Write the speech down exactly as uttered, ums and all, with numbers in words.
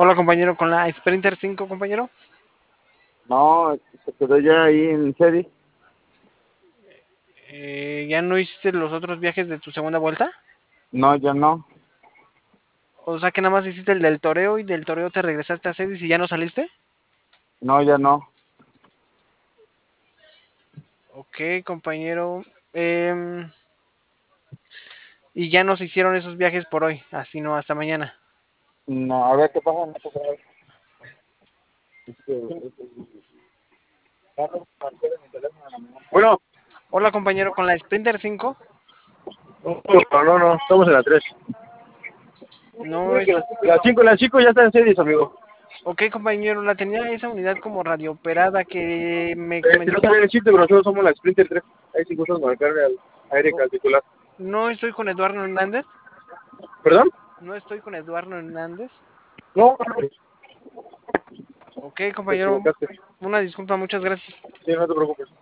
Hola compañero, con la Sprinter cinco, compañero. No, se quedó ya ahí en Cedi. Eh, ¿ya no hiciste los otros viajes de tu segunda vuelta? No, ya no. O sea que nada más hiciste el del toreo y del toreo te regresaste a Cedis y ya no saliste. No, ya no. Ok, compañero. Em, y ya no se hicieron esos viajes por hoy, así no, hasta mañana. No, a ver qué pasa. No pasa nada. Bueno, Hola compañero, con la Sprinter cinco. no, no, no, estamos en la tres. No es... La cinco, la cinco ya está en Cedi, amigo. Ok compañero, la tenía esa unidad como radiooperada que me Eh, si no comentó. saben el chiste, pero nosotros somos la Sprinter tres. Ahí sí gustas marcarle al aire Oh, calcular. no estoy con Eduardo Hernández. ¿Perdón? No estoy con Eduardo Hernández. No, no, Ok te compañero, equivocaste. una disculpa, muchas gracias. Sí, no te preocupes.